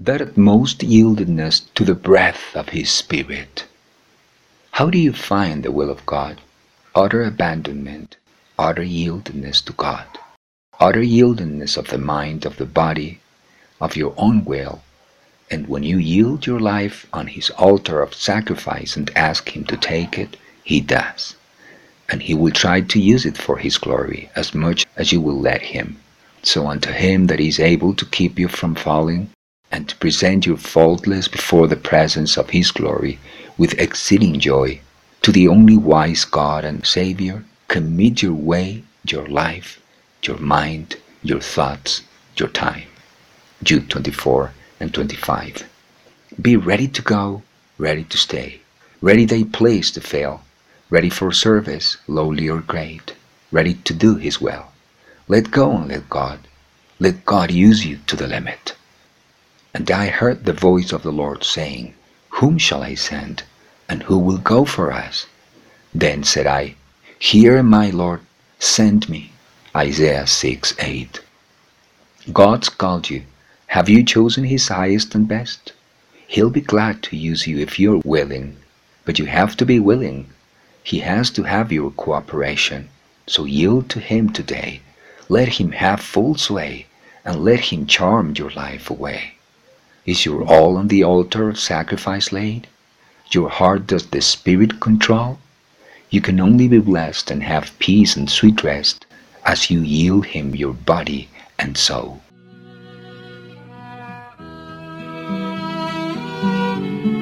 that utmost yieldedness to the breath of His Spirit. How do you find the will of God? Utter abandonment, utter yieldedness to God, utter yieldedness of the mind, of the body, of your own will. And when you yield your life on His altar of sacrifice and ask Him to take it, He does. And He will try to use it for His glory as much as you will let Him. So unto Him that is able to keep you from falling, and to present you faultless before the presence of His glory with exceeding joy, to the only wise God and Savior, commit your way, your life, your mind, your thoughts, your time. Jude 24 and 25. Be ready to go, ready to stay, ready thy place to fail, ready for service, lowly or great, ready to do His will. Let go and let God. Let God use you to the limit. And I heard the voice of the Lord saying, Whom shall I send? And who will go for us? Then said I, Here am I, Lord, send me. Isaiah 6:8. God's called you. Have you chosen His highest and best? He'll be glad to use you if you're willing. But you have to be willing. He has to have your cooperation. So yield to Him today. Let Him have full sway, and let Him charm your life away. Is your all on the altar of sacrifice laid? Your heart does the Spirit control? You can only be blessed and have peace and sweet rest as you yield Him your body and soul.